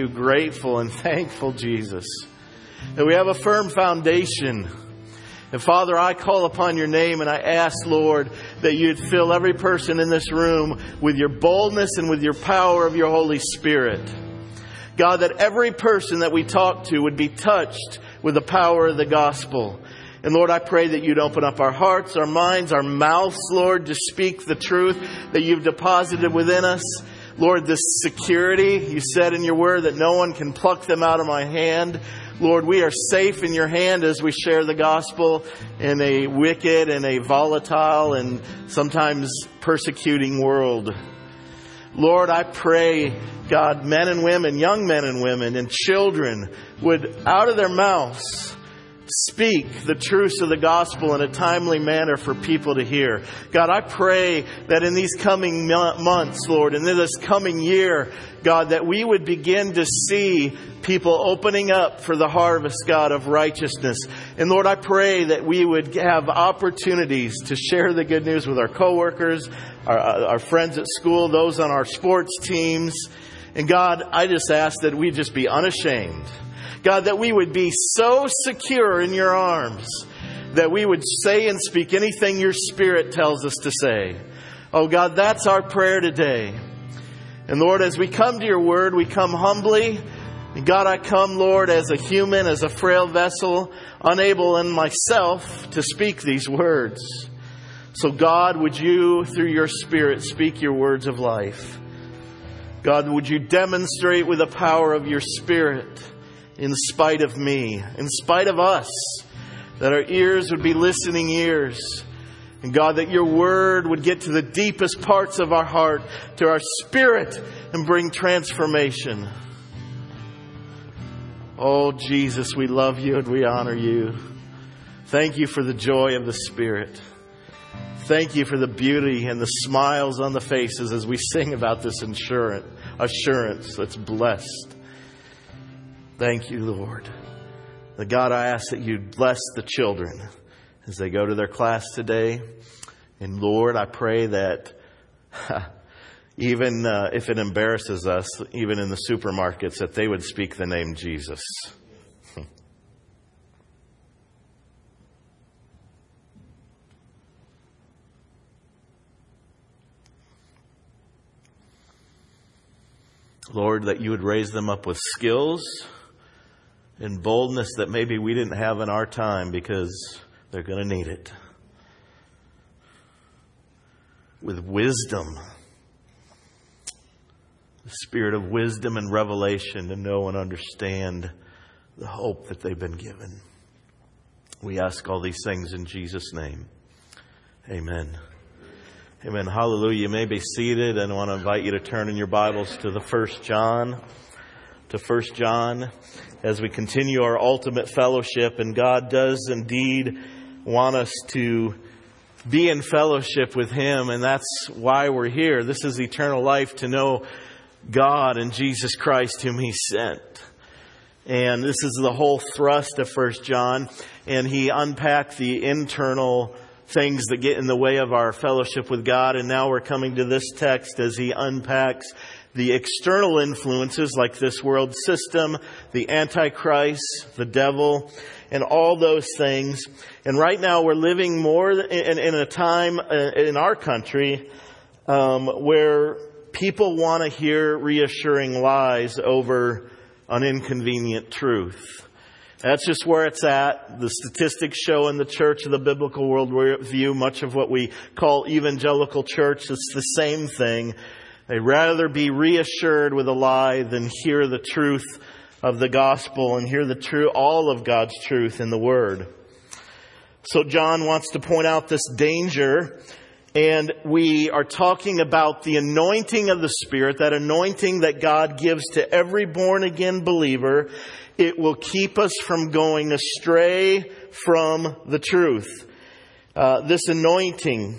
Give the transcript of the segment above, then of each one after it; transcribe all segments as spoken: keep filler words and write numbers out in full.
you, grateful and thankful, Jesus, that we have a firm foundation. And Father, I call upon your name and I ask, Lord, that you'd fill every person in this room with your boldness and with your power of your Holy Spirit. God, that every person that we talk to would be touched with the power of the gospel. And Lord, I pray that you'd open up our hearts, our minds, our mouths, Lord, to speak the truth that you've deposited within us. Lord, this security, you said in your word that no one can pluck them out of my hand. Lord, we are safe in your hand as we share the gospel in a wicked and a volatile and sometimes persecuting world. Lord, I pray, God, men and women, young men and women and children would out of their mouths speak the truths of the gospel in a timely manner for people to hear. God, I pray that in these coming months, Lord, and in this coming year, God, that we would begin to see people opening up for the harvest, God, of righteousness. And Lord, I pray that we would have opportunities to share the good news with our coworkers, our, our friends at school, those on our sports teams. And God, I just ask that we just be unashamed. God, that we would be so secure in your arms that we would say and speak anything your Spirit tells us to say. Oh God, that's our prayer today. And Lord, as we come to your word, we come humbly. And God, I come, Lord, as a human, as a frail vessel, unable in myself to speak these words. So God, would you, through your Spirit, speak your words of life? God, would you demonstrate with the power of your Spirit, in spite of me, in spite of us, that our ears would be listening ears. And God, that your word would get to the deepest parts of our heart, to our spirit, and bring transformation. Oh, Jesus, we love you and we honor you. Thank you for the joy of the Spirit. Thank you for the beauty and the smiles on the faces as we sing about this assurance, assurance that's blessed. Thank you, Lord. The God, I ask that you bless the children as they go to their class today. And Lord, I pray that even uh, if it embarrasses us, even in the supermarkets, that they would speak the name Jesus. Lord, that you would raise them up with skills and boldness that maybe we didn't have in our time, because they're going to need it. With wisdom. The spirit of wisdom and revelation to know and understand the hope that they've been given. We ask all these things in Jesus' name. Amen. Amen. Hallelujah. You may be seated, and I want to invite you to turn in your Bibles to the First John. To First John, as we continue our ultimate fellowship. And God does indeed want us to be in fellowship with Him, and that's why we're here. This is eternal life, to know God and Jesus Christ whom He sent. And this is the whole thrust of First John. And he unpacked the internal things that get in the way of our fellowship with God. And now we're coming to this text as he unpacks the external influences like this world system, the Antichrist, the devil, and all those things. And right now we're living more in, in a time in our country um, where people want to hear reassuring lies over an inconvenient truth. That's just where it's at. The statistics show in the Church of the Biblical Worldview, much of what we call evangelical church, it's the same thing. They'd rather be reassured with a lie than hear the truth of the gospel and hear the true, all of God's truth in the Word. So John wants to point out this danger, and we are talking about the anointing of the Spirit, that anointing that God gives to every born-again believer. It will keep us from going astray from the truth. Uh, this anointing,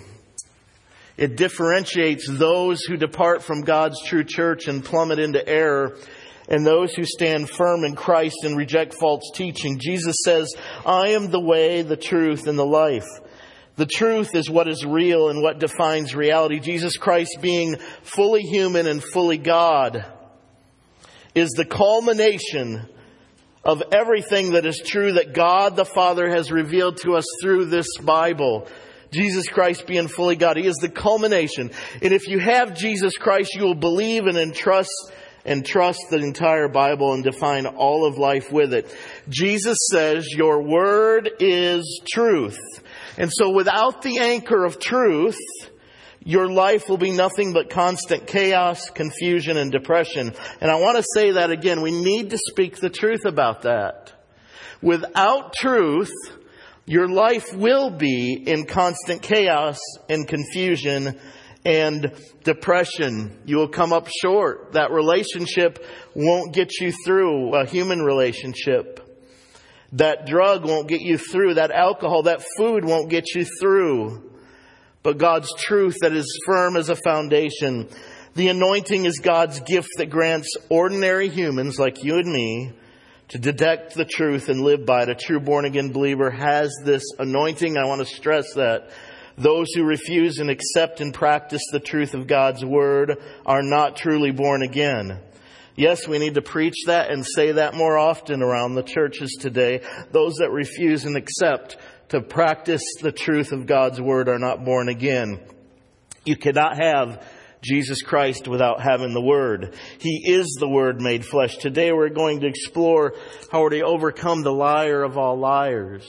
it differentiates those who depart from God's true church and plummet into error, and those who stand firm in Christ and reject false teaching. Jesus says, I am the way, the truth, and the life. The truth is what is real and what defines reality. Jesus Christ being fully human and fully God. is the culmination of everything that is true that God the Father has revealed to us through this Bible. Jesus Christ being fully God. He is the culmination. And if you have Jesus Christ, you will believe and entrust and trust the entire Bible and define all of life with it. Jesus says, your word is truth. And so without the anchor of truth, your life will be nothing but constant chaos, confusion, and depression. And I want to say that again. We need to speak the truth about that. Without truth, your life will be in constant chaos and confusion and depression. You will come up short. That relationship won't get you through, a human relationship. That drug won't get you through. That alcohol, that food won't get you through. But God's truth that is firm as a foundation. The anointing is God's gift that grants ordinary humans like you and me to detect the truth and live by it. A true born-again believer has this anointing. I want to stress that. Those who refuse and accept and practice the truth of God's word are not truly born again. Yes, we need to preach that and say that more often around the churches today. Those that refuse and accept to practice the truth of God's word are not born again. You cannot have Jesus Christ without having the Word. He is the Word made flesh. Today we're going to explore how to overcome the liar of all liars.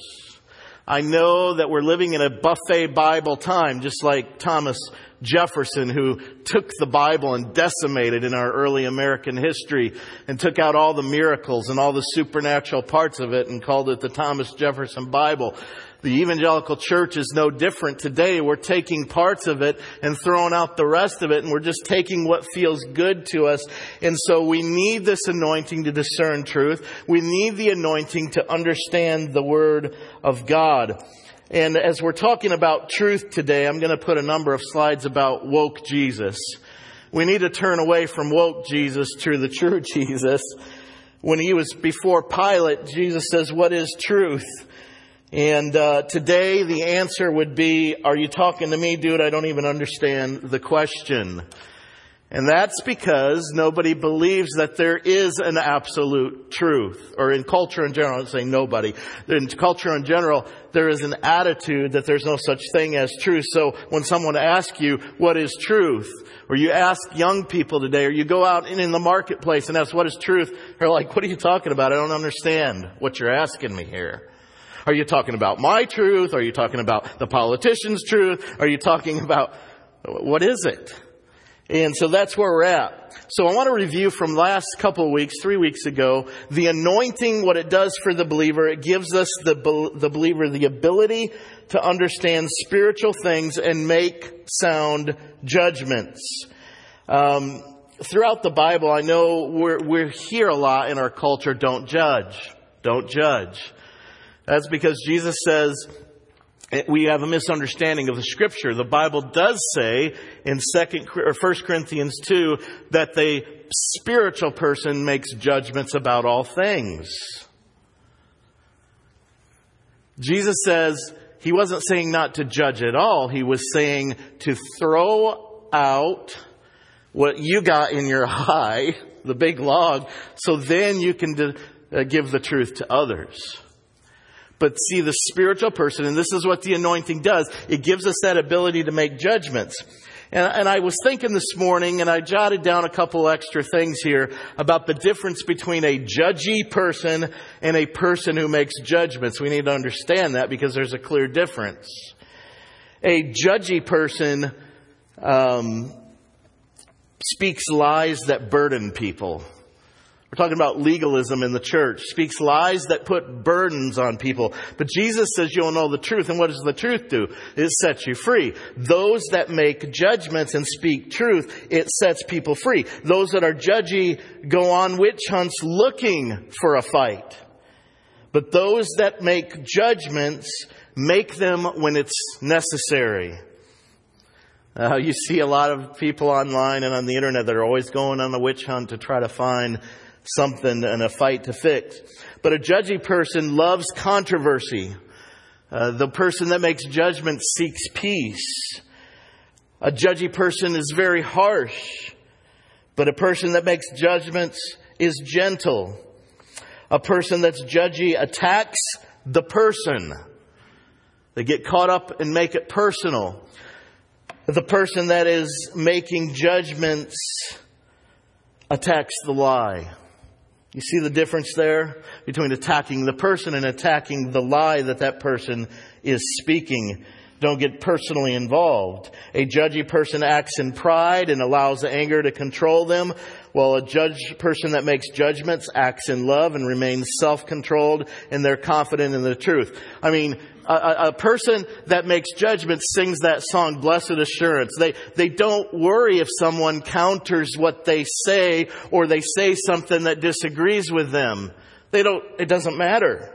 I know that we're living in a buffet Bible time, just like Thomas Jefferson, who took the Bible and decimated in our early American history and took out all the miracles and all the supernatural parts of it and called it the Thomas Jefferson Bible. The evangelical church is no different today. We're taking parts of it and throwing out the rest of it, and we're just taking what feels good to us. And so we need this anointing to discern truth. We need the anointing to understand the Word of God. And as we're talking about truth today, I'm going to put a number of slides about woke Jesus. We need to turn away from woke Jesus to the true Jesus. When he was before Pilate, Jesus says, "What is truth?" And uh, today the answer would be, are you talking to me, dude? I don't even understand the question. And that's because nobody believes that there is an absolute truth. Or in culture in general, I'm saying nobody. In culture in general, there is an attitude that there's no such thing as truth. So when someone asks you, what is truth? Or you ask young people today, or you go out in, in the marketplace and ask, what is truth? They're like, what are you talking about? I don't understand what you're asking me here. Are you talking about my truth? Are you talking about the politician's truth? Are you talking about, what is it? And so that's where we're at. So I want to review from last couple of weeks, three weeks ago, the anointing, what it does for the believer. It gives us, the, the believer, the ability to understand spiritual things and make sound judgments. Um, throughout the Bible, I know we're, we hear a lot in our culture, don't judge, don't judge. That's because Jesus says we have a misunderstanding of the Scripture. The Bible does say in Second or First Corinthians two that the spiritual person makes judgments about all things. Jesus says he wasn't saying not to judge at all. He was saying to throw out what you got in your eye, the big log, so then you can de- uh, give the truth to others. But see, the spiritual person, and this is what the anointing does, it gives us that ability to make judgments. And, and I was thinking this morning, and I jotted down a couple extra things here about the difference between a judgy person and a person who makes judgments. We need to understand that because there's a clear difference. A judgy person um, speaks lies that burden people. We're talking about legalism in the church. Speaks lies that put burdens on people. But Jesus says you'll know the truth. And what does the truth do? It sets you free. Those that make judgments and speak truth, it sets people free. Those that are judgy go on witch hunts looking for a fight. But those that make judgments make them when it's necessary. Uh, you see a lot of people online and on the internet that are always going on a witch hunt to try to find something and a fight to fix. But a judgy person loves controversy. Uh, the person that makes judgment seeks peace. A judgy person is very harsh. But a person that makes judgments is gentle. A person that's judgy attacks the person. They get caught up and make it personal. The person that is making judgments attacks the lie. You see the difference there between attacking the person and attacking the lie that that person is speaking. Don't get personally involved. A judgy person acts in pride and allows anger to control them, while a judge person that makes judgments acts in love and remains self-controlled, and they're confident in the truth. I mean, a, a person that makes judgments sings that song, Blessed Assurance. They, they don't worry if someone counters what they say or they say something that disagrees with them. They don't, it doesn't matter.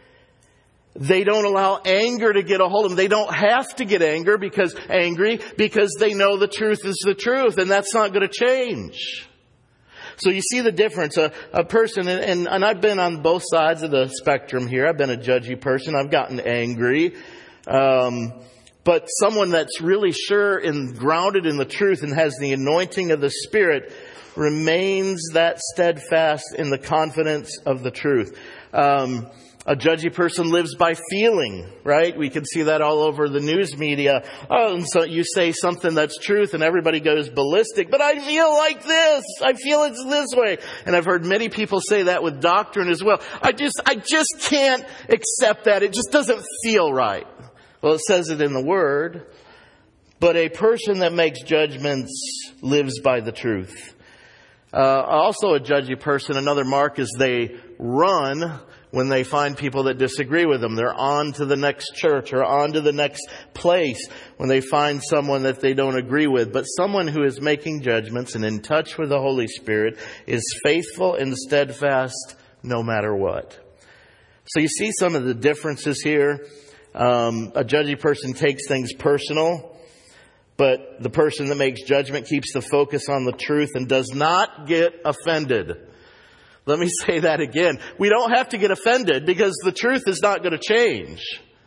They don't allow anger to get a hold of them. They don't have to get anger because angry because they know the truth is the truth, and that's not going to change. So you see the difference. A, a person, and, and, and I've been on both sides of the spectrum here. I've been a judgy person. I've gotten angry. Um, but someone that's really sure and grounded in the truth and has the anointing of the Spirit remains that steadfast in the confidence of the truth. Um, A judgy person lives by feeling, right? We can see that all over the news media. Oh, and so you say something that's truth and everybody goes ballistic, but I feel like this. I feel it's this way. And I've heard many people say that with doctrine as well. I just, I just can't accept that. It just doesn't feel right. Well, it says it in the Word. But a person that makes judgments lives by the truth. Uh, also a judgy person, another mark is they run when they find people that disagree with them. They're on to the next church or on to the next place when they find someone that they don't agree with. But someone who is making judgments and in touch with the Holy Spirit is faithful and steadfast no matter what. So you see some of the differences here. Um, a judgy person takes things personal, but the person that makes judgment keeps the focus on the truth and does not get offended. Let me say that again. We don't have to get offended because the truth is not going to change.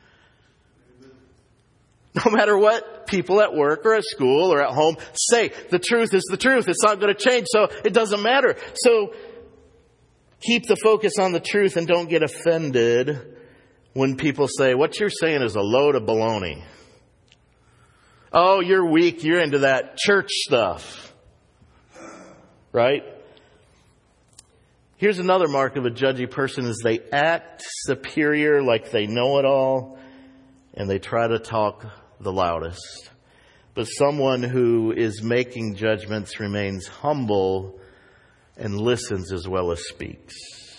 No matter what people at work or at school or at home say, the truth is the truth. It's not going to change, so it doesn't matter. So keep the focus on the truth and don't get offended when people say, what you're saying is a load of baloney. Oh, you're weak. You're into that church stuff. Right? Here's another mark of a judgy person is they act superior, like they know it all, and they try to talk the loudest. But someone who is making judgments remains humble and listens as well as speaks.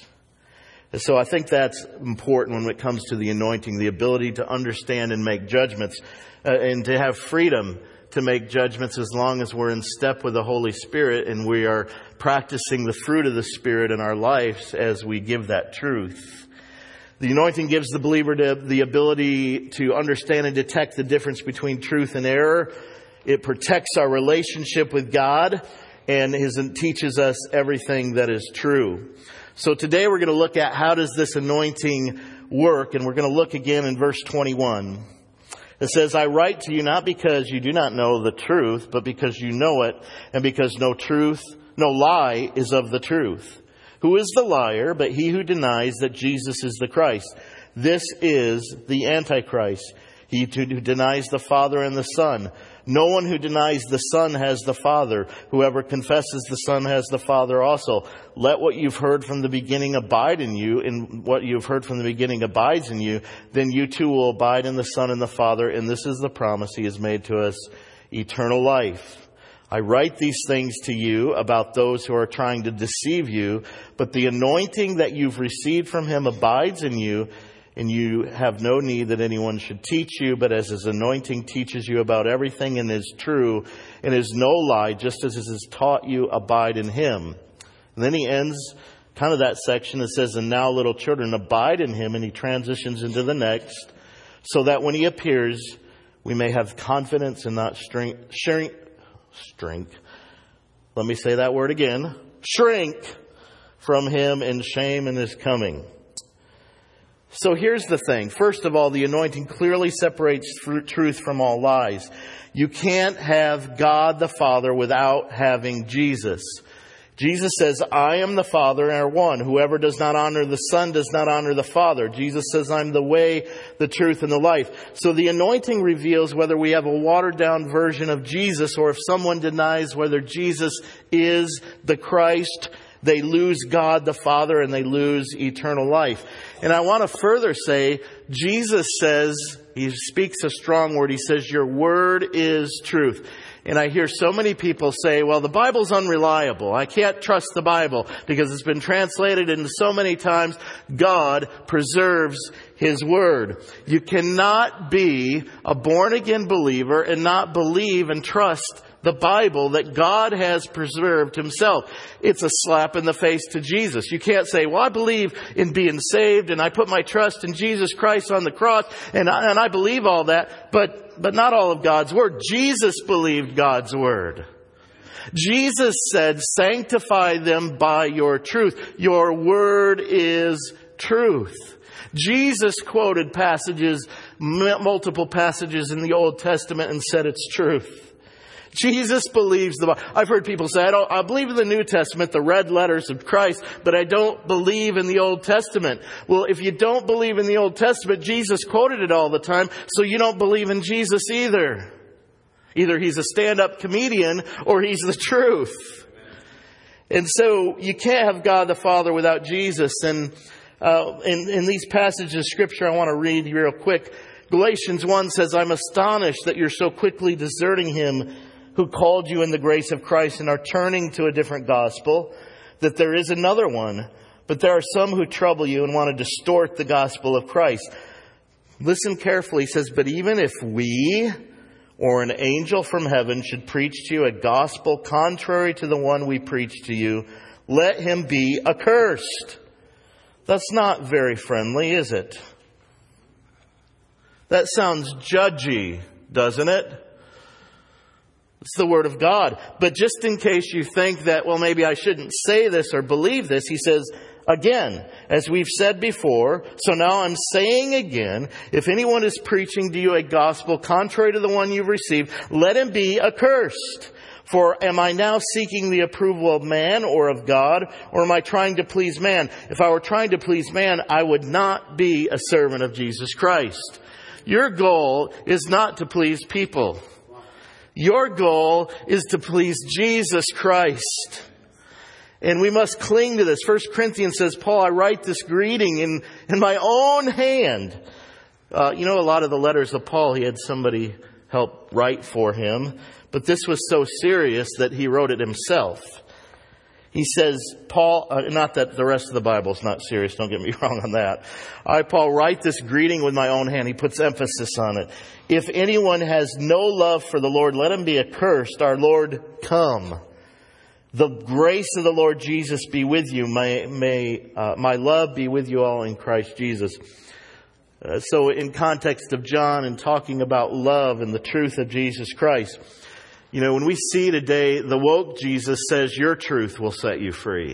And so I think that's important when it comes to the anointing, the ability to understand and make judgments, uh, and to have freedom to make judgments as long as we're in step with the Holy Spirit and we are practicing the fruit of the Spirit in our lives as we give that truth. The anointing gives the believer the ability to understand and detect the difference between truth and error. It protects our relationship with God and teaches us everything that is true. So today we're going to look at how does this anointing work, and we're going to look again in verse twenty-one. It says, I write to you not because you do not know the truth, but because you know it, and because no truth, no lie is of the truth. Who is the liar but he who denies that Jesus is the Christ? This is the Antichrist, he who denies the Father and the Son. No one who denies the Son has the Father. Whoever confesses the Son has the Father also. Let what you've heard from the beginning abide in you, and what you've heard from the beginning abides in you. Then you too will abide in the Son and the Father, and this is the promise he has made to us, eternal life. I write these things to you about those who are trying to deceive you, but the anointing that you've received from him abides in you, and you have no need that anyone should teach you, but as his anointing teaches you about everything and is true and is no lie, just as it has taught you, abide in him. And then he ends kind of that section that says, and now little children, abide in him, and he transitions into the next, so that when he appears, we may have confidence and not shrink, shrink, shrink. Let me say that word again. Shrink from him in shame in his coming. So here's the thing. First of all, the anointing clearly separates truth from all lies. You can't have God the Father without having Jesus. Jesus says, I am the Father and are one. Whoever does not honor the Son does not honor the Father. Jesus says, I'm the way, the truth, and the life. So the anointing reveals whether we have a watered down version of Jesus, or if someone denies whether Jesus is the Christ, they lose God the Father and they lose eternal life. And I want to further say, Jesus says, he speaks a strong word. He says, your word is truth. And I hear so many people say, well, the Bible's unreliable. I can't trust the Bible because it's been translated into so many times. God preserves His Word. You cannot be a born-again believer and not believe and trust the Bible that God has preserved Himself. It's a slap in the face to Jesus. You can't say, well, I believe in being saved and I put my trust in Jesus Christ on the cross and I, and I believe all that, but, but not all of God's Word. Jesus believed God's Word. Jesus said, sanctify them by your truth. Your Word is truth. Jesus quoted passages, multiple passages in the Old Testament and said it's truth. Jesus believes the Bible. I've heard people say, I don't, I believe in the New Testament, the red letters of Christ, but I don't believe in the Old Testament. Well, if you don't believe in the Old Testament, Jesus quoted it all the time, so you don't believe in Jesus either. Either He's a stand-up comedian or He's the truth. And so you can't have God the Father without Jesus. And uh, in, in these passages of Scripture I want to read real quick. Galatians one says, I'm astonished that you're so quickly deserting Him who called you in the grace of Christ and are turning to a different gospel, that there is another one. But there are some who trouble you and want to distort the gospel of Christ. Listen carefully. He says, but even if we or an angel from heaven should preach to you a gospel contrary to the one we preach to you, let him be accursed. That's not very friendly, is it? That sounds judgy, doesn't it? It's the Word of God. But just in case you think that, well, maybe I shouldn't say this or believe this, he says, again, as we've said before, so now I'm saying again, if anyone is preaching to you a gospel contrary to the one you've received, let him be accursed. For am I now seeking the approval of man or of God, or am I trying to please man? If I were trying to please man, I would not be a servant of Jesus Christ. Your goal is not to please people. Your goal is to please Jesus Christ. And we must cling to this. First Corinthians says, Paul, I write this greeting in, in my own hand. Uh, you know, a lot of the letters of Paul, he had somebody help write for him. But this was so serious that he wrote it himself. He says, Paul, uh, not that the rest of the Bible is not serious, don't get me wrong on that. I, Paul, write this greeting with my own hand. He puts emphasis on it. If anyone has no love for the Lord, let him be accursed. Our Lord, come. The grace of the Lord Jesus be with you. May, may uh, my love be with you all in Christ Jesus. Uh, so in context of John and talking about love and the truth of Jesus Christ, you know, when we see today the woke Jesus says your truth will set you free.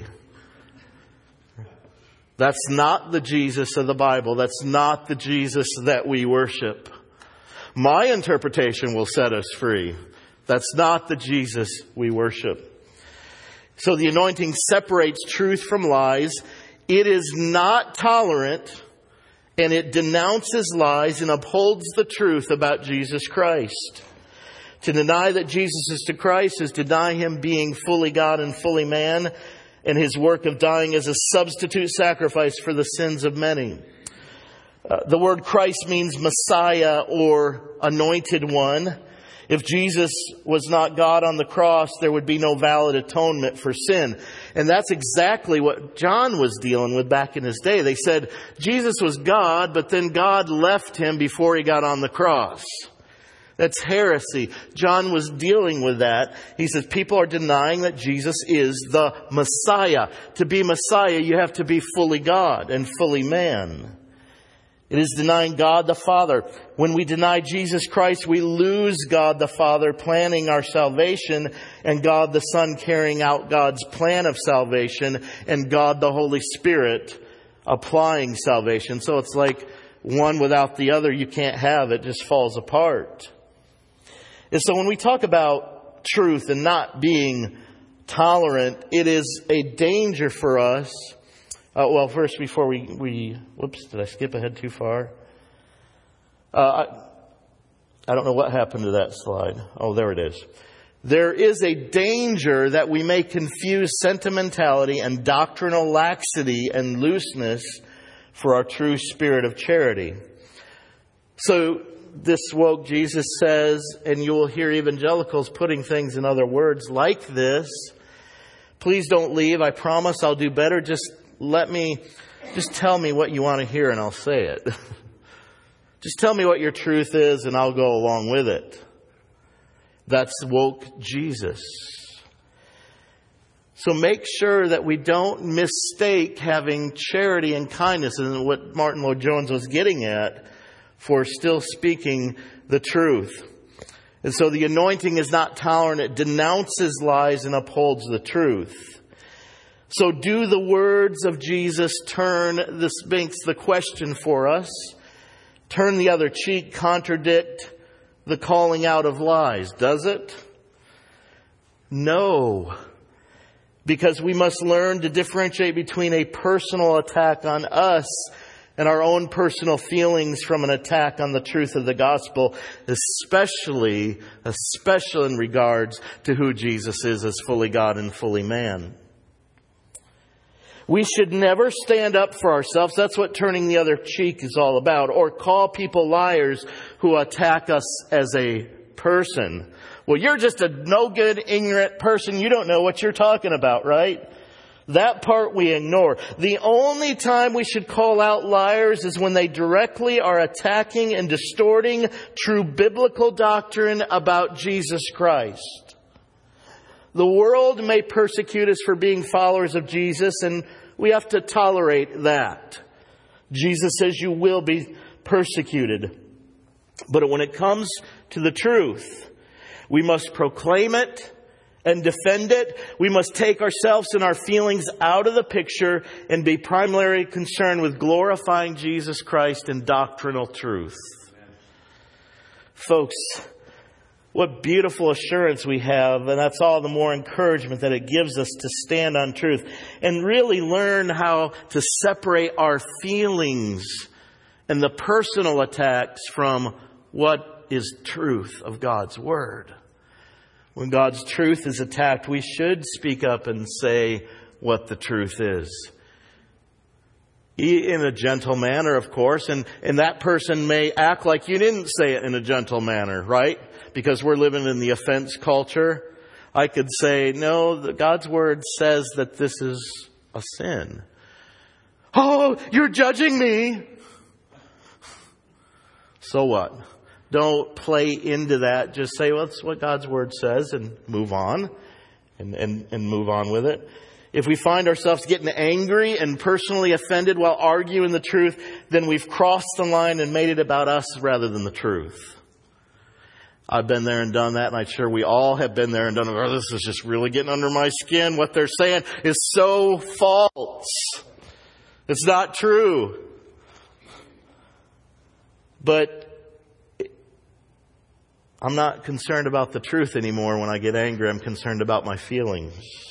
That's not the Jesus of the Bible. That's not the Jesus that we worship. My interpretation will set us free. That's not the Jesus we worship. So the anointing separates truth from lies. It is not tolerant, and it denounces lies and upholds the truth about Jesus Christ. To deny that Jesus is to Christ is to deny Him being fully God and fully man, and His work of dying as a substitute sacrifice for the sins of many. Uh, the word Christ means Messiah or anointed one. If Jesus was not God on the cross, there would be no valid atonement for sin. And that's exactly what John was dealing with back in his day. They said Jesus was God, but then God left Him before He got on the cross. That's heresy. John was dealing with that. He says people are denying that Jesus is the Messiah. To be Messiah, you have to be fully God and fully man. It is denying God the Father. When we deny Jesus Christ, we lose God the Father planning our salvation, and God the Son carrying out God's plan of salvation, and God the Holy Spirit applying salvation. So it's like one without the other, you can't have it. It just falls apart. And so when we talk about truth and not being tolerant, it is a danger for us. Uh, well, first, before we, we, whoops, did I skip ahead too far? Uh, I, I don't know what happened to that slide. Oh, there it is. There is a danger that we may confuse sentimentality and doctrinal laxity and looseness for our true spirit of charity. So this woke Jesus says, and you will hear evangelicals putting things in other words like this. Please don't leave. I promise I'll do better. Just let me, just tell me what you want to hear and I'll say it. Just tell me what your truth is and I'll go along with it. That's woke Jesus. So make sure that we don't mistake having charity and kindness, and what Martin Lloyd-Jones was getting at, for still speaking the truth. And so the anointing is not tolerant. It denounces lies and upholds the truth. So do the words of Jesus turn, this makes the question for us, turn the other cheek, contradict the calling out of lies, does it? No. Because we must learn to differentiate between a personal attack on us and our own personal feelings from an attack on the truth of the gospel, especially, especially in regards to who Jesus is as fully God and fully man. We should never stand up for ourselves. That's what turning the other cheek is all about. Or call people liars who attack us as a person. Well, you're just a no good, ignorant person. You don't know what you're talking about, right? That part we ignore. The only time we should call out liars is when they directly are attacking and distorting true biblical doctrine about Jesus Christ. The world may persecute us for being followers of Jesus, and we have to tolerate that. Jesus says you will be persecuted. But when it comes to the truth, we must proclaim it and defend it. We must take ourselves and our feelings out of the picture and be primarily concerned with glorifying Jesus Christ and doctrinal truth. Amen. Folks, what beautiful assurance we have, and that's all the more encouragement that it gives us to stand on truth and really learn how to separate our feelings and the personal attacks from what is truth of God's Word. When God's truth is attacked, we should speak up and say what the truth is. In a gentle manner, of course, and, and that person may act like you didn't say it in a gentle manner, right? Because we're living in the offense culture. I could say, no, the, God's Word says that this is a sin. Oh, you're judging me. So what? Don't play into that. Just say, well, that's what God's Word says and move on and, and, and move on with it. If we find ourselves getting angry and personally offended while arguing the truth, then we've crossed the line and made it about us rather than the truth. I've been there and done that, and I'm sure we all have been there and done it. Oh, this is just really getting under my skin. What they're saying is so false. It's not true. But I'm not concerned about the truth anymore when I get angry. I'm concerned about my feelings.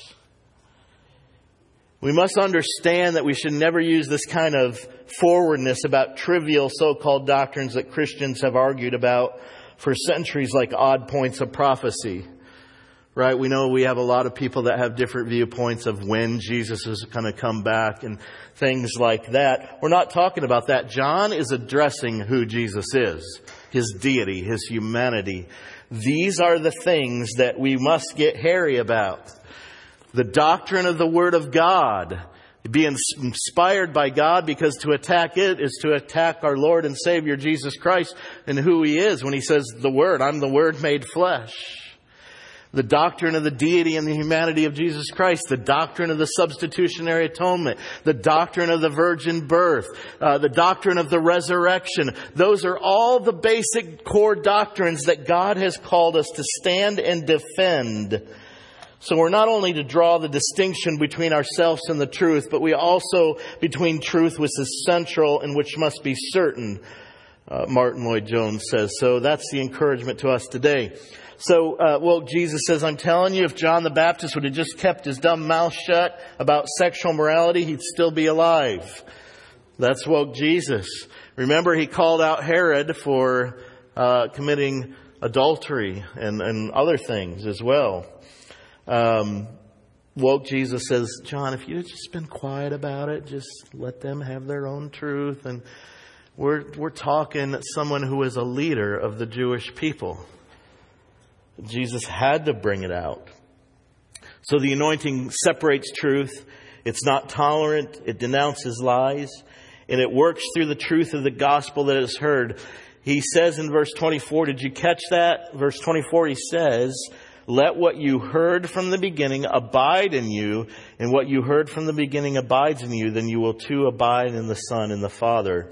We must understand that we should never use this kind of forwardness about trivial so-called doctrines that Christians have argued about for centuries, like odd points of prophecy. Right? We know we have a lot of people that have different viewpoints of when Jesus is going to come back and things like that. We're not talking about that. John is addressing who Jesus is, His deity, His humanity. These are the things that we must get hairy about. The doctrine of the Word of God, be inspired by God, because to attack it is to attack our Lord and Savior Jesus Christ and who He is when He says the Word, I'm the Word made flesh. The doctrine of the deity and the humanity of Jesus Christ, the doctrine of the substitutionary atonement, the doctrine of the virgin birth, uh, the doctrine of the resurrection. Those are all the basic core doctrines that God has called us to stand and defend. So we're not only to draw the distinction between ourselves and the truth, but we also between truth which is central and which must be certain. uh, Martin Lloyd-Jones says. So that's the encouragement to us today. So, uh, well, Jesus says, I'm telling you, if John the Baptist would have just kept his dumb mouth shut about sexual morality, he'd still be alive. That's woke Jesus. Remember, he called out Herod for uh, committing adultery and, and other things as well. Um, woke Jesus says, John, if you'd just been quiet about it, just let them have their own truth. And we're we're talking someone who is a leader of the Jewish people. Jesus had to bring it out. So the anointing separates truth. It's not tolerant. It denounces lies. And it works through the truth of the gospel that is heard. He says in verse twenty-four, did you catch that? Verse twenty-four, he says, let what you heard from the beginning abide in you, and what you heard from the beginning abides in you, then you will too abide in the Son and the Father.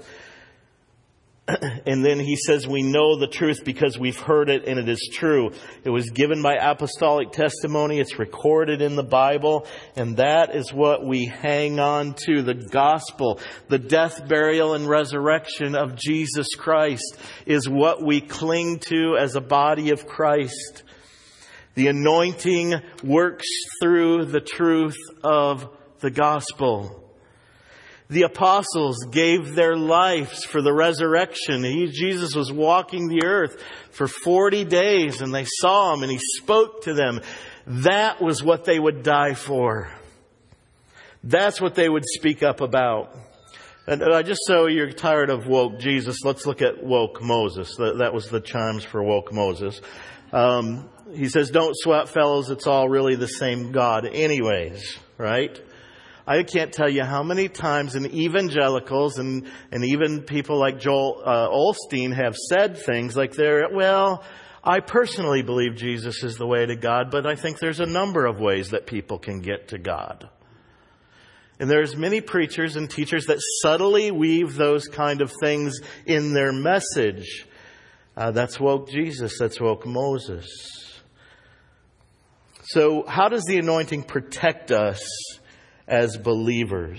And then he says, we know the truth because we've heard it and it is true. It was given by apostolic testimony. It's recorded in the Bible. And that is what we hang on to. The gospel, the death, burial, and resurrection of Jesus Christ is what we cling to as a body of Christ. The anointing works through the truth of the gospel. The apostles gave their lives for the resurrection. He, Jesus was walking the earth for forty days and they saw him and he spoke to them. That was what they would die for. That's what they would speak up about. And uh, just so you're tired of woke Jesus, let's look at woke Moses. That, that was the chimes for woke Moses. Um, he says, don't sweat, fellows. It's all really the same God anyways, right? I can't tell you how many times in evangelicals and, and even people like Joel uh, Osteen have said things like they're, well, I personally believe Jesus is the way to God, but I think there's a number of ways that people can get to God. And there's many preachers and teachers that subtly weave those kind of things in their message. Uh, that's woke Jesus. That's woke Moses. So how does the anointing protect us as believers?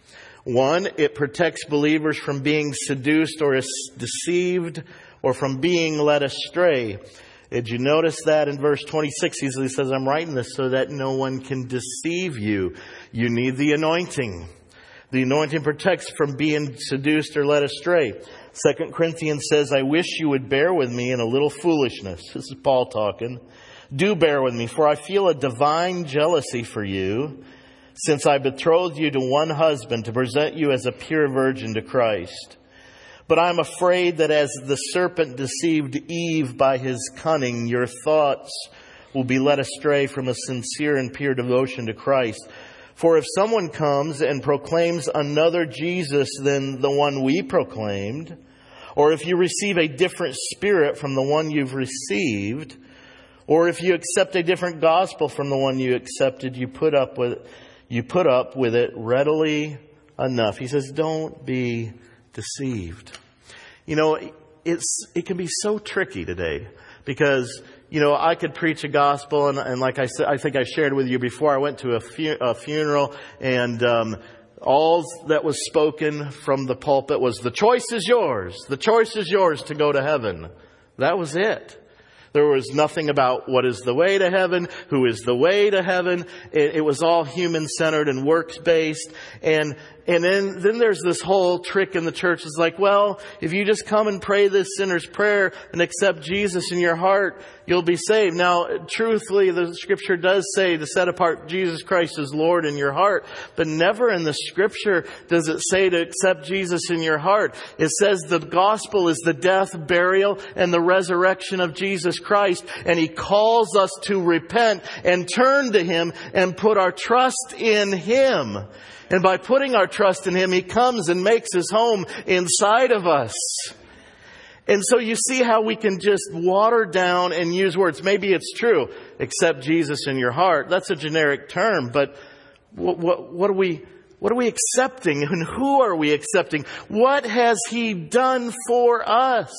One, it protects believers from being seduced or deceived or from being led astray. Did you notice that in verse twenty-six? He says, I'm writing this so that no one can deceive you. You need the anointing. The anointing protects from being seduced or led astray. Second Corinthians says, I wish you would bear with me in a little foolishness. This is Paul talking. Do bear with me, for I feel a divine jealousy for you, since I betrothed you to one husband to present you as a pure virgin to Christ. But I am afraid that as the serpent deceived Eve by his cunning, your thoughts will be led astray from a sincere and pure devotion to Christ. For if someone comes and proclaims another Jesus than the one we proclaimed, or if you receive a different spirit from the one you've received, or if you accept a different gospel from the one you accepted, you put up with you put up with it readily enough. He says, don't be deceived. You know, it's it can be so tricky today because, you know, I could preach a gospel and, and like I said, I think I shared with you before, I went to a, fu- a funeral and um, all that was spoken from the pulpit was, the choice is yours. The choice is yours to go to heaven. That was it. There was nothing about what is the way to heaven, who is the way to heaven. It, it was all human-centered and works-based. And and then, then there's this whole trick in the church. It's like, well, if you just come and pray this sinner's prayer and accept Jesus in your heart, you'll be saved. Now, truthfully, the Scripture does say to set apart Jesus Christ as Lord in your heart. But never in the Scripture does it say to accept Jesus in your heart. It says the gospel is the death, burial, and the resurrection of Jesus Christ. And He calls us to repent and turn to Him and put our trust in Him. And by putting our trust in Him, He comes and makes His home inside of us. And so you see how we can just water down and use words. Maybe it's true. Accept Jesus in your heart. That's a generic term. But what, what, what are we, what are we accepting? And who are we accepting? What has He done for us?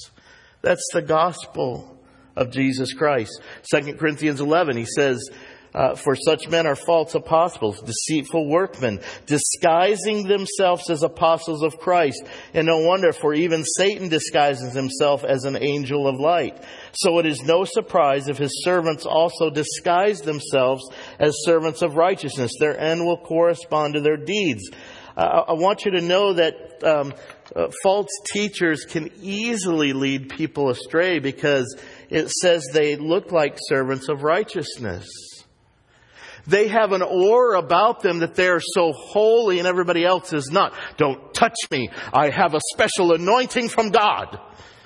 That's the gospel of Jesus Christ. Second Corinthians eleven, he says, Uh, for such men are false apostles, deceitful workmen, disguising themselves as apostles of Christ. And no wonder, for even Satan disguises himself as an angel of light. So it is no surprise if his servants also disguise themselves as servants of righteousness. Their end will correspond to their deeds. Uh, I want you to know that um, uh, false teachers can easily lead people astray because it says they look like servants of righteousness. They have an aura about them that they're so holy and everybody else is not. Don't touch me. I have a special anointing from God.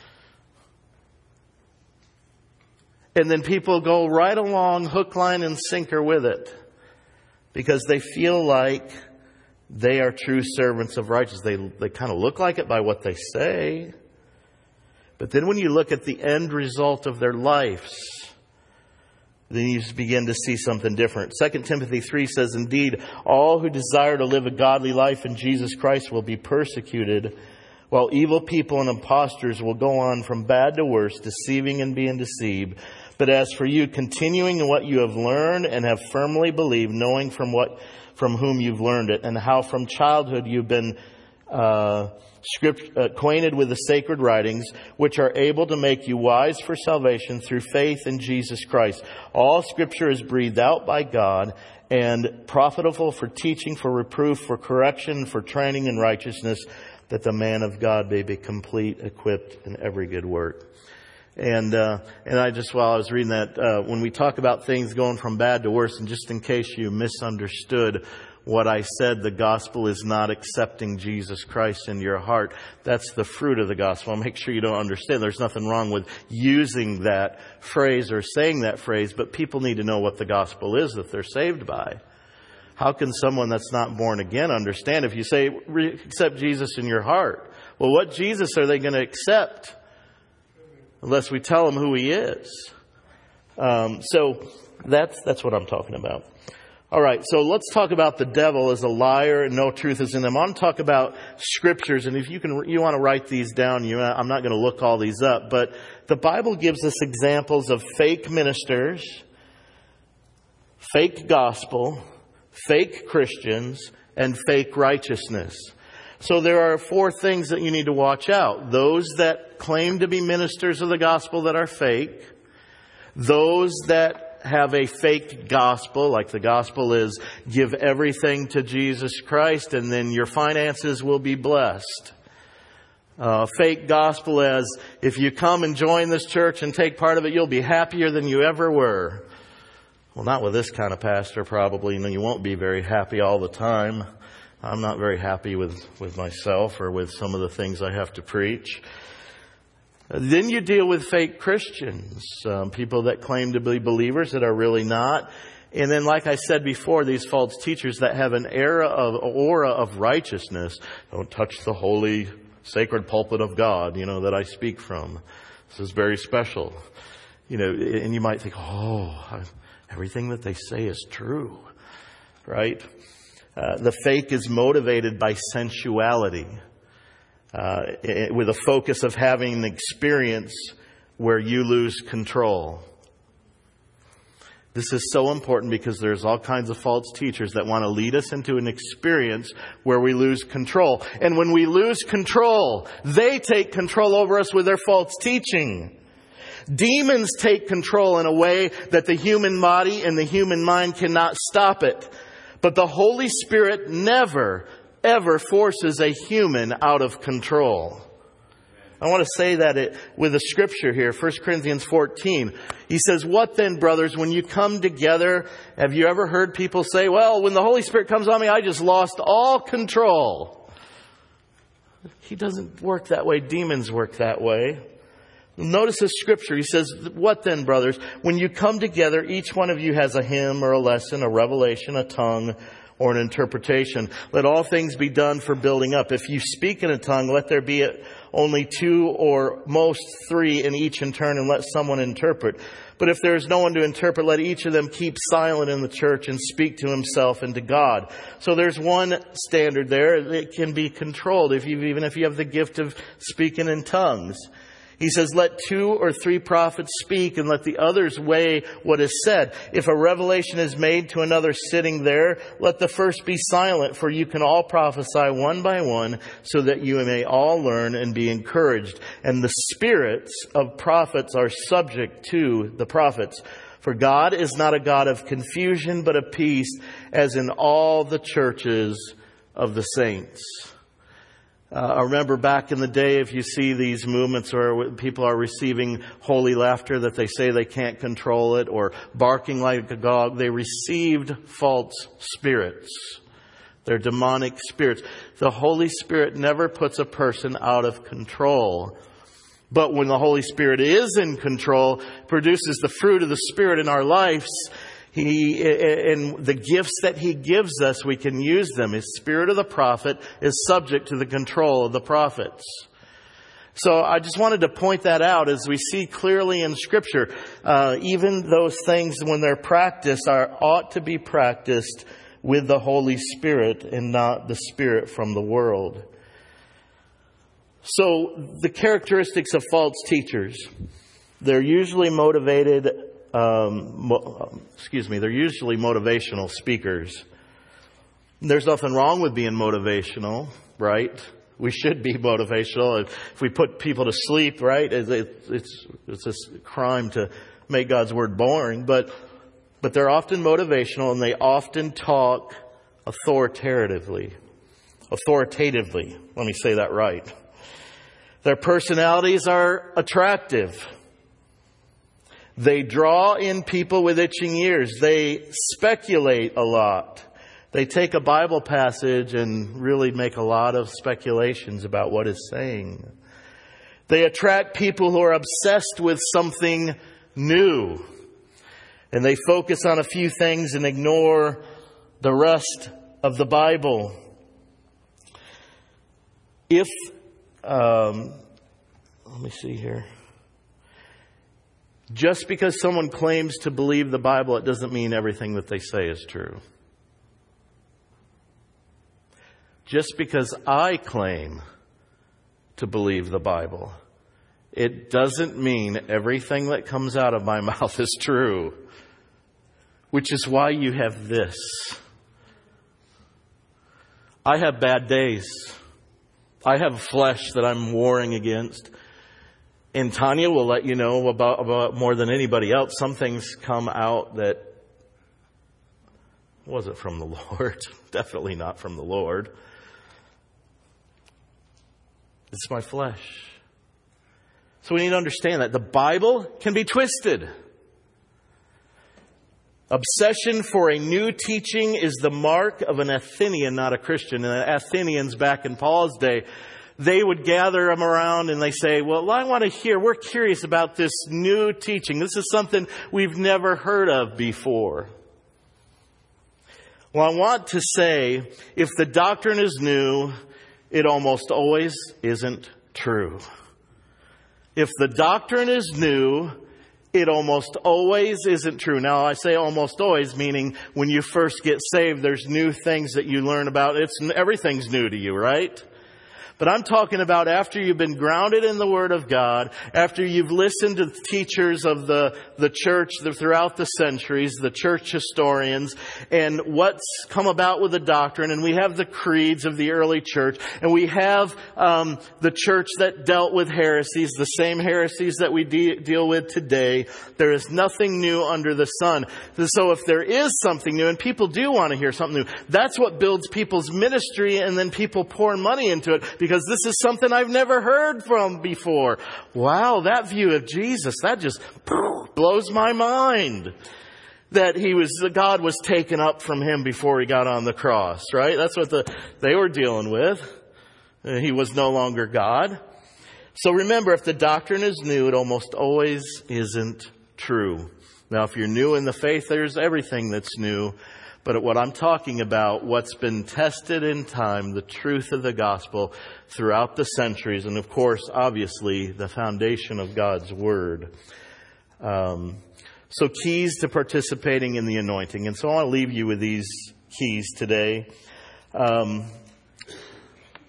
And then people go right along hook, line, and sinker with it because they feel like they are true servants of righteousness. They, they kind of look like it by what they say. But then when you look at the end result of their lives, then you begin to see something different. Second Timothy three says, indeed, all who desire to live a godly life in Jesus Christ will be persecuted, while evil people and impostors will go on from bad to worse, deceiving and being deceived. But as for you, continuing in what you have learned and have firmly believed, knowing from what from whom you've learned it, and how from childhood you've been uh, script, acquainted with the sacred writings, which are able to make you wise for salvation through faith in Jesus Christ. All Scripture is breathed out by God and profitable for teaching, for reproof, for correction, for training in righteousness, that the man of God may be complete, equipped in every good work. And uh, and I just, while I was reading that, uh, when we talk about things going from bad to worse, and just in case you misunderstood what I said, the gospel is not accepting Jesus Christ in your heart. That's the fruit of the gospel. I'll make sure you don't understand. There's nothing wrong with using that phrase or saying that phrase, but people need to know what the gospel is that they're saved by. How can someone that's not born again understand if you say, accept Jesus in your heart? Well, what Jesus are they going to accept unless we tell them who he is? Um, so that's that's what I'm talking about. All right, so let's talk about the devil as a liar and no truth is in him. I want to talk about scriptures, and if you can, you want to write these down. You, I'm not going to look all these up, but the Bible gives us examples of fake ministers, fake gospel, fake Christians, and fake righteousness. So there are four things that you need to watch out. Those that claim to be ministers of the gospel that are fake. Those that have a fake gospel, like the gospel is give everything to Jesus Christ and then your finances will be blessed. Uh, fake gospel as if you come and join this church and take part of it, you'll be happier than you ever were. Well, not with this kind of pastor, probably. And you won't be very happy all the time. I'm not very happy with, with myself or with some of the things I have to preach. Then you deal with fake Christians, um, people that claim to be believers that are really not. And then, like I said before, these false teachers that have an era of aura of righteousness. Don't touch the holy, sacred pulpit of God, you know, that I speak from. This is very special. You know, and you might think, oh, everything that they say is true, right? Uh, the fake is motivated by sensuality. Uh, with a focus of having an experience where you lose control. This is so important because there's all kinds of false teachers that want to lead us into an experience where we lose control. And when we lose control, they take control over us with their false teaching. Demons take control in a way that the human body and the human mind cannot stop it. But the Holy Spirit never ever forces a human out of control. I want to say that it, with a scripture here, First Corinthians fourteen. He says, what then, brothers, when you come together, have you ever heard people say, well, when the Holy Spirit comes on me, I just lost all control. He doesn't work that way. Demons work that way. Notice this scripture. He says, what then, brothers, when you come together, each one of you has a hymn or a lesson, a revelation, a tongue, or an interpretation. Let all things be done for building up. If you speak in a tongue, let there be only two or most three in each in turn, and let someone interpret. But if there is no one to interpret, let each of them keep silent in the church and speak to himself and to God. So there's one standard there. It can be controlled, if you even if you have the gift of speaking in tongues. He says, let two or three prophets speak and let the others weigh what is said. If a revelation is made to another sitting there, let the first be silent, for you can all prophesy one by one, so that you may all learn and be encouraged. And the spirits of prophets are subject to the prophets. For God is not a God of confusion, but of peace, as in all the churches of the saints. Uh, I remember back in the day, if you see these movements where people are receiving holy laughter that they say they can't control it, or barking like a dog, they received false spirits. They're demonic spirits. The Holy Spirit never puts a person out of control. But when the Holy Spirit is in control, produces the fruit of the Spirit in our lives, He, and the gifts that He gives us, we can use them. His spirit of the prophet is subject to the control of the prophets. So I just wanted to point that out as we see clearly in Scripture. Uh, even those things, when they're practiced, are ought to be practiced with the Holy Spirit and not the spirit from the world. So the characteristics of false teachers. They're usually motivated Um, mo- excuse me, they're usually motivational speakers. There's nothing wrong with being motivational, right? We should be motivational. If we put people to sleep, right, it's, it's, it's a crime to make God's word boring. But, but they're often motivational, and they often talk authoritatively. Authoritatively. Let me say that right. Their personalities are attractive. They draw in people with itching ears. They speculate a lot. They take a Bible passage and really make a lot of speculations about what it's saying. They attract people who are obsessed with something new. And they focus on a few things and ignore the rest of the Bible. If, um, let me see here. Just because someone claims to believe the Bible, it doesn't mean everything that they say is true. Just because I claim to believe the Bible, it doesn't mean everything that comes out of my mouth is true. Which is why you have this. I have bad days. I have flesh that I'm warring against. And Tanya will let you know about, about more than anybody else. Some things come out that wasn't from the Lord. Definitely not from the Lord. It's my flesh. So we need to understand that the Bible can be twisted. Obsession for a new teaching is the mark of an Athenian, not a Christian. And the Athenians back in Paul's day, they would gather them around and they say, well, I want to hear, we're curious about this new teaching. This is something we've never heard of before. Well, I want to say, if the doctrine is new, it almost always isn't true. If the doctrine is new, it almost always isn't true. Now, I say almost always, meaning when you first get saved, there's new things that you learn about. It's everything's new to you, right? But I'm talking about after you've been grounded in the Word of God, after you've listened to the teachers of the, the church throughout the centuries, the church historians, and what's come about with the doctrine, and we have the creeds of the early church, and we have um, the church that dealt with heresies, the same heresies that we de- deal with today. There is nothing new under the sun. So if there is something new, and people do want to hear something new, that's what builds people's ministry, and then people pour money into it, because this is something I've never heard from before. Wow, that view of Jesus, that just blows my mind. That he was, God was taken up from him before he got on the cross, right? That's what the, they were dealing with. He was no longer God. So remember, if the doctrine is new, it almost always isn't true. Now, if you're new in the faith, there's everything that's new. But what I'm talking about, what's been tested in time, the truth of the gospel throughout the centuries, and of course, obviously, the foundation of God's Word. Um, so keys to participating in the anointing. And so I want to leave you with these keys today. Um,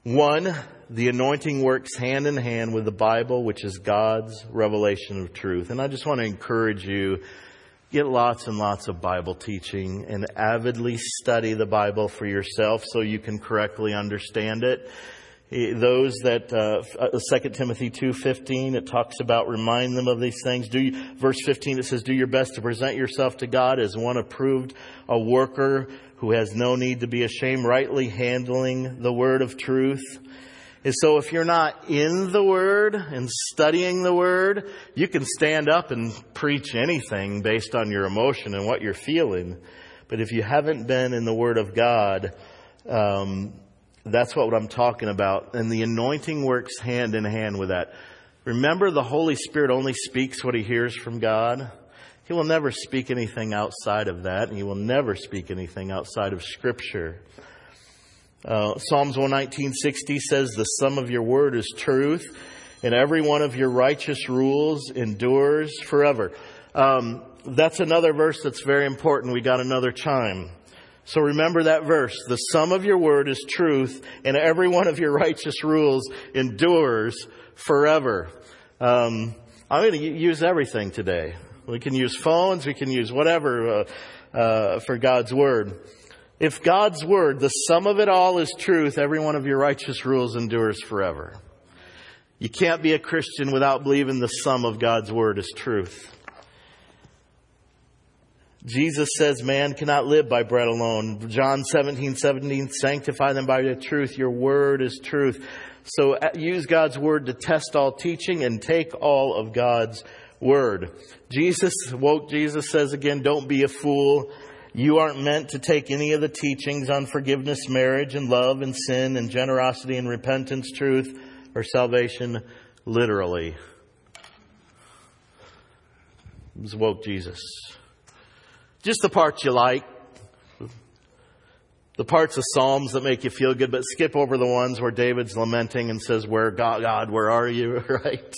One, the anointing works hand in hand with the Bible, which is God's revelation of truth. And I just want to encourage you, get lots and lots of Bible teaching and avidly study the Bible for yourself so you can correctly understand it. Those that, uh, Second Timothy two fifteen, it talks about remind them of these things. Do you, verse fifteen, it says, do your best to present yourself to God as one approved, a worker who has no need to be ashamed, rightly handling the word of truth. And so if you're not in the Word and studying the Word, you can stand up and preach anything based on your emotion and what you're feeling. But if you haven't been in the Word of God, um, that's what I'm talking about. And the anointing works hand in hand with that. Remember, the Holy Spirit only speaks what He hears from God. He will never speak anything outside of that. And He will never speak anything outside of Scripture. Uh, Psalms one nineteen sixty says, the sum of your word is truth, and every one of your righteous rules endures forever. Um, that's another verse that's very important. We got another chime. So remember that verse. The sum of your word is truth, and every one of your righteous rules endures forever. Um, I'm going to use everything today. We can use phones. We can use whatever uh, uh, for God's word. If God's word, the sum of it all is truth, every one of your righteous rules endures forever. You can't be a Christian without believing the sum of God's word is truth. Jesus says man cannot live by bread alone. John seventeen seventeen, sanctify them by the truth. Your word is truth. So use God's word to test all teaching and take all of God's word. Jesus, woke Jesus says again, don't be a fool. You aren't meant to take any of the teachings on forgiveness, marriage, and love, and sin, and generosity, and repentance, truth, or salvation literally. It was woke Jesus. Just the parts you like. The parts of Psalms that make you feel good, but skip over the ones where David's lamenting and says, "Where God, God, where are you?" Right?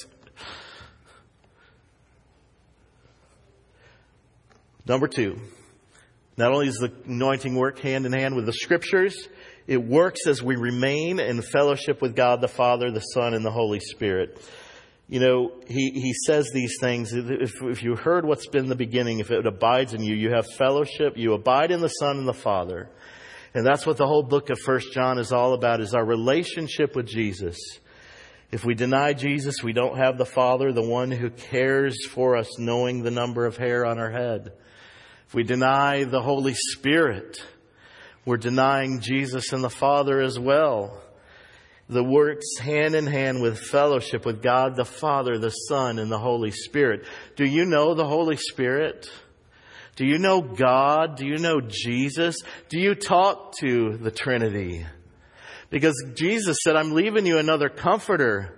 Number two. Not only does the anointing work hand in hand with the Scriptures, it works as we remain in fellowship with God the Father, the Son, and the Holy Spirit. You know, he, he says these things. If, if you heard what's been the beginning, if it abides in you, you have fellowship, you abide in the Son and the Father. And that's what the whole book of First John is all about, is our relationship with Jesus. If we deny Jesus, we don't have the Father, the one who cares for us, knowing the number of hair on our head. If we deny the Holy Spirit, we're denying Jesus and the Father as well. The works hand in hand with fellowship with God the Father, the Son, and the Holy Spirit. Do you know the Holy Spirit? Do you know God? Do you know Jesus? Do you talk to the Trinity? Because Jesus said, I'm leaving you another comforter.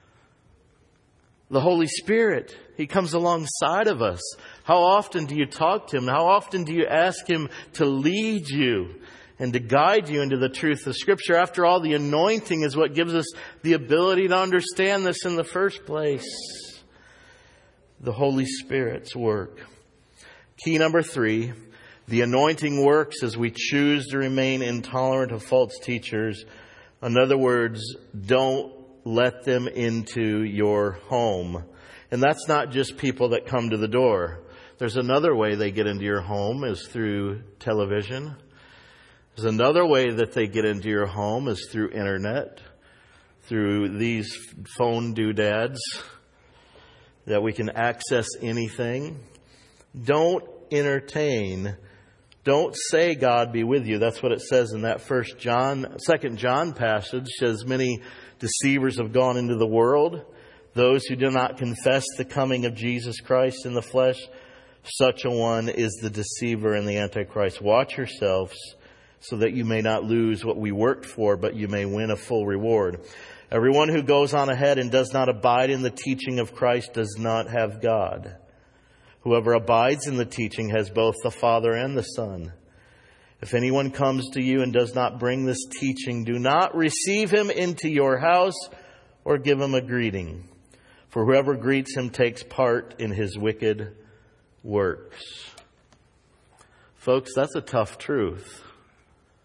The Holy Spirit. He comes alongside of us. How often do you talk to Him? How often do you ask Him to lead you and to guide you into the truth of Scripture? After all, the anointing is what gives us the ability to understand this in the first place. The Holy Spirit's work. Key number three, the anointing works as we choose to remain intolerant of false teachers. In other words, don't let them into your home. And that's not just people that come to the door. There's another way they get into your home is through television. There's another way that they get into your home is through internet, through these phone doodads that we can access anything. Don't entertain. Don't say God be with you. That's what it says in that first John, second John passage. It says many deceivers have gone into the world. Those who do not confess the coming of Jesus Christ in the flesh, such a one is the deceiver and the Antichrist. Watch yourselves so that you may not lose what we worked for, but you may win a full reward. Everyone who goes on ahead and does not abide in the teaching of Christ does not have God. Whoever abides in the teaching has both the Father and the Son. If anyone comes to you and does not bring this teaching, do not receive him into your house or give him a greeting. For whoever greets him takes part in his wicked works. Folks, that's a tough truth.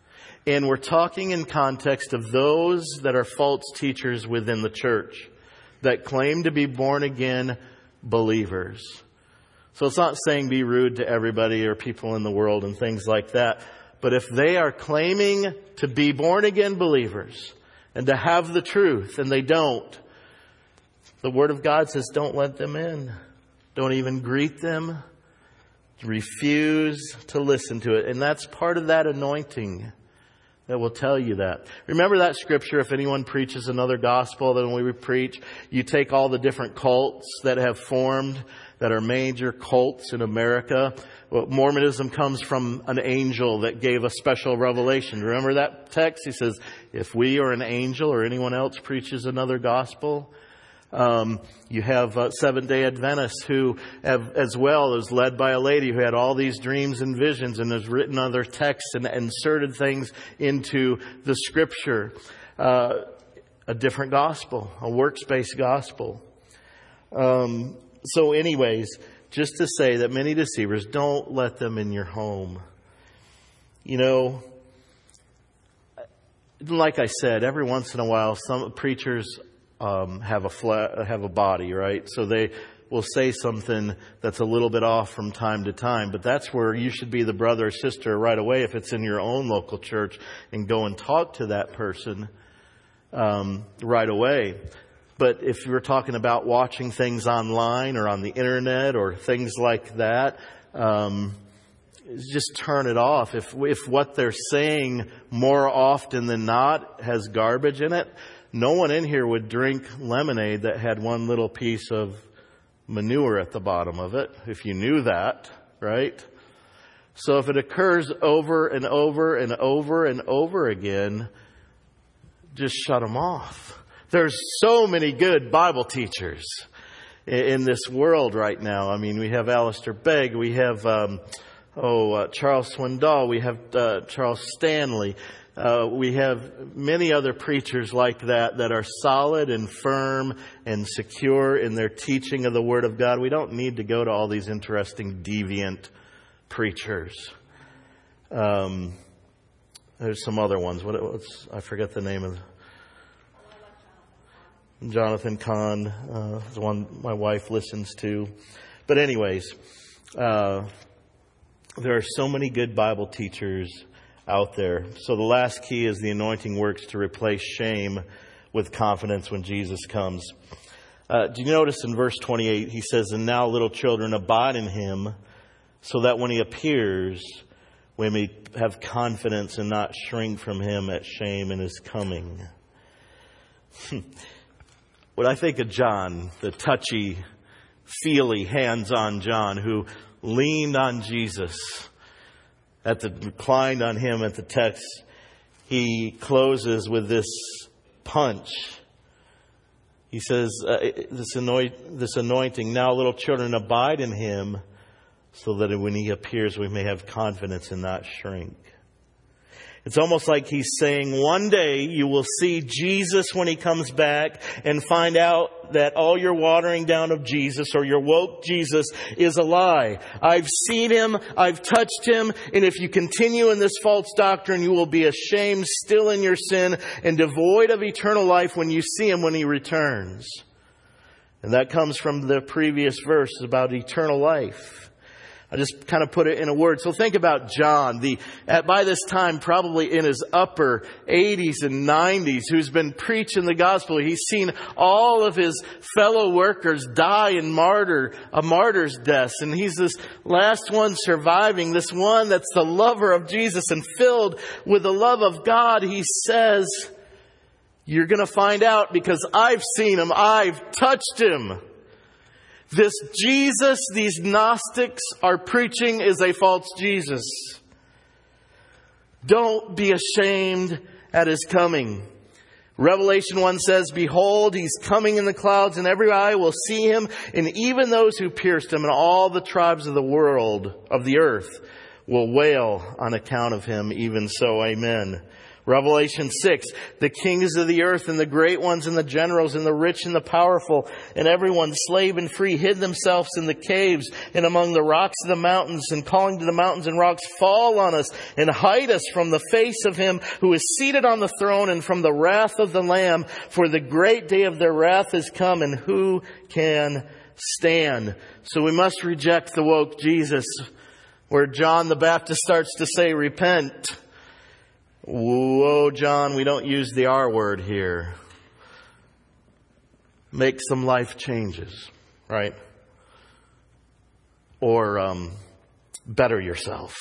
And we're talking in context of those that are false teachers within the church that claim to be born again believers. So it's not saying be rude to everybody or people in the world and things like that. But if they are claiming to be born again believers and to have the truth and they don't, the Word of God says don't let them in. Don't even greet them. Refuse to listen to it. And that's part of that anointing that will tell you that. Remember that scripture, if anyone preaches another gospel than we preach, you take all the different cults that have formed, that are major cults in America. Well, Mormonism comes from an angel that gave a special revelation. Remember that text? He says, if we or an angel or anyone else preaches another gospel. Um, you have uh, Seventh-day Adventists who have, as well, is led by a lady who had all these dreams and visions and has written other texts and inserted things into the scripture. Uh, a different gospel, a works-based gospel. Um, so anyways, just to say that many deceivers, don't let them in your home. You know, like I said, every once in a while, some preachers Um, have a flat, have a body, right? So they will say something that's a little bit off from time to time. But that's where you should be the brother or sister right away if it's in your own local church and go and talk to that person um, right away. But if you're talking about watching things online or on the internet or things like that, um, just turn it off. If if what they're saying more often than not has garbage in it, no one in here would drink lemonade that had one little piece of manure at the bottom of it, if you knew that, right? So if it occurs over and over and over and over again, just shut them off. There's so many good Bible teachers in this world right now. I mean, we have Alistair Begg, we have um, oh uh, Charles Swindoll, we have uh, Charles Stanley. Uh, we have many other preachers like that that are solid and firm and secure in their teaching of the Word of God. We don't need to go to all these interesting deviant preachers. Um, there's some other ones. What, what's, I forget the name of the, Jonathan Cahn, uh, the one my wife listens to. But anyways, uh, there are so many good Bible teachers out there. So the last key is the anointing works to replace shame with confidence when Jesus comes. Uh, do you notice in verse twenty-eight, he says, and now little children abide in him so that when he appears, we may have confidence and not shrink from him at shame in his coming. What I think of John, the touchy, feely, hands-on John who leaned on Jesus, at the reclined on him at the text, he closes with this punch. He says, uh, this, anoint, this anointing, now little children abide in him so that when he appears we may have confidence and not shrink. It's almost like he's saying one day you will see Jesus when he comes back and find out that all your watering down of Jesus or your woke Jesus is a lie. I've seen him. I've touched him. And if you continue in this false doctrine, you will be ashamed, still in your sin and devoid of eternal life when you see him when he returns. And that comes from the previous verse about eternal life. I just kind of put it in a word. So think about John, the at, by this time probably in his upper eighties and nineties, who's been preaching the gospel. He's seen all of his fellow workers die in martyr, a martyr's death. And he's this last one surviving, this one that's the lover of Jesus and filled with the love of God. He says, you're going to find out because I've seen him. I've touched him. This Jesus these Gnostics are preaching is a false Jesus. Don't be ashamed at his coming. Revelation one says, behold, he's coming in the clouds and every eye will see him, and even those who pierced him, and all the tribes of the world, of the earth, will wail on account of him. Even so, amen. Revelation six, the kings of the earth and the great ones and the generals and the rich and the powerful and everyone, slave and free, hid themselves in the caves and among the rocks of the mountains, and calling to the mountains and rocks, fall on us and hide us from the face of him who is seated on the throne and from the wrath of the Lamb. For the great day of their wrath is come, and who can stand? So we must reject the woke Jesus, where John the Baptist starts to say, repent. Whoa, John, we don't use the R word here. Make some life changes, right? Or um, better yourself.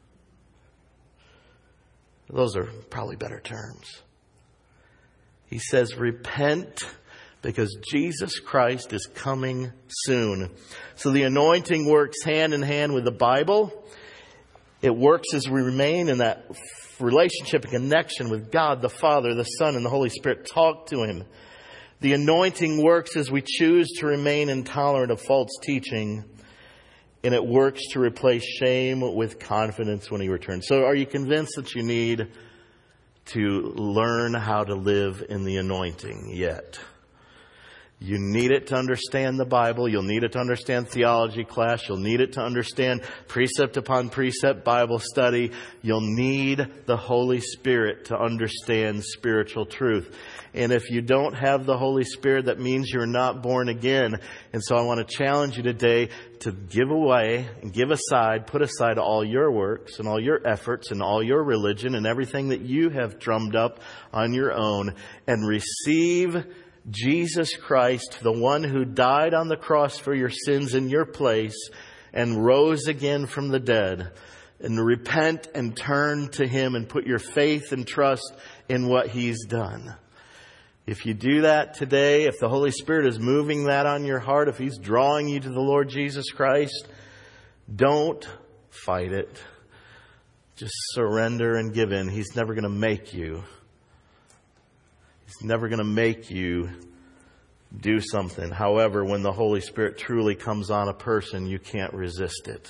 Those are probably better terms. He says, repent, because Jesus Christ is coming soon. So the anointing works hand in hand with the Bible. It works as we remain in that relationship and connection with God, the Father, the Son, and the Holy Spirit. Talk to Him. The anointing works as we choose to remain intolerant of false teaching. And it works to replace shame with confidence when He returns. So are you convinced that you need to learn how to live in the anointing yet? You need it to understand the Bible. You'll need it to understand theology class. You'll need it to understand precept upon precept Bible study. You'll need the Holy Spirit to understand spiritual truth. And if you don't have the Holy Spirit, that means you're not born again. And so I want to challenge you today to give away and give aside, put aside all your works and all your efforts and all your religion and everything that you have drummed up on your own, and receive Jesus Christ, the one who died on the cross for your sins in your place and rose again from the dead. And repent and turn to Him and put your faith and trust in what He's done. If you do that today, if the Holy Spirit is moving that on your heart, if He's drawing you to the Lord Jesus Christ, don't fight it. Just surrender and give in. He's never going to make you. He's never going to make you do something. However, when the Holy Spirit truly comes on a person, you can't resist it.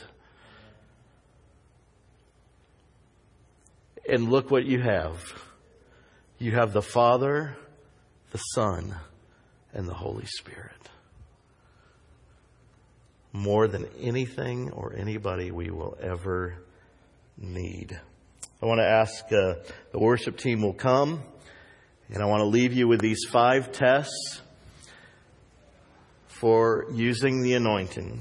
And look what you have. You have the Father, the Son, and the Holy Spirit. More than anything or anybody we will ever need. I want to ask uh, the worship team will come. And I want to leave you with these five tests for using the anointing.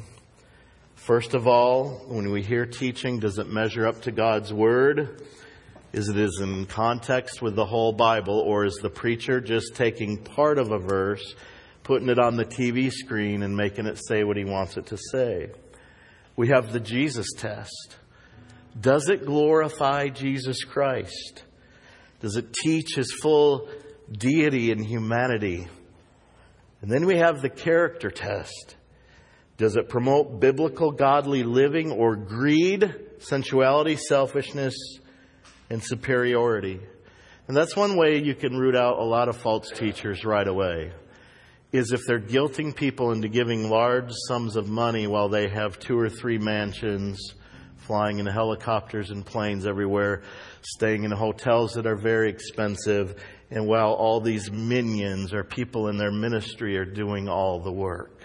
First of all, when we hear teaching, does it measure up to God's Word? Is it is in context with the whole Bible? Or is the preacher just taking part of a verse, putting it on the T V screen and making it say what he wants it to say? We have the Jesus test. Does it glorify Jesus Christ? Does it teach His full deity and humanity? And then we have the character test. Does it promote biblical godly living or greed, sensuality, selfishness, and superiority? And that's one way you can root out a lot of false teachers right away, is if they're guilting people into giving large sums of money while they have two or three mansions, flying in helicopters and planes everywhere, staying in hotels that are very expensive, and while all these minions or people in their ministry are doing all the work.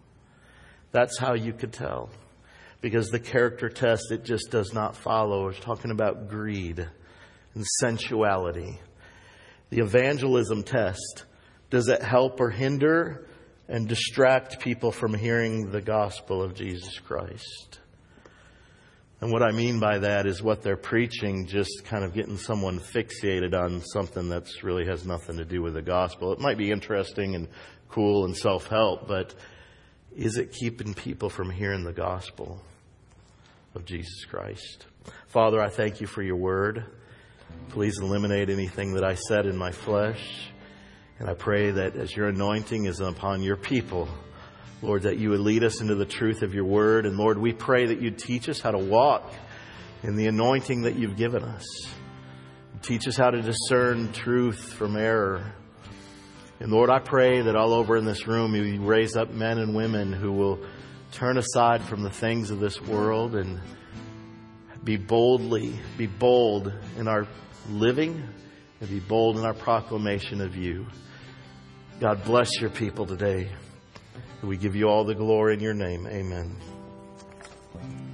That's how you could tell. Because the character test, it just does not follow. It's talking about greed and sensuality. The evangelism test, does it help or hinder and distract people from hearing the gospel of Jesus Christ? And what I mean by that is what they're preaching, just kind of getting someone fixated on something that really has nothing to do with the gospel. It might be interesting and cool and self-help, but is it keeping people from hearing the gospel of Jesus Christ? Father, I thank You for Your word. Please eliminate anything that I said in my flesh. And I pray that as Your anointing is upon Your people, Lord, that You would lead us into the truth of Your word. And Lord, we pray that You'd teach us how to walk in the anointing that You've given us. Teach us how to discern truth from error. And Lord, I pray that all over in this room, You raise up men and women who will turn aside from the things of this world and be boldly, be bold in our living and be bold in our proclamation of you. God bless your people today. We give you all the glory in your name. Amen.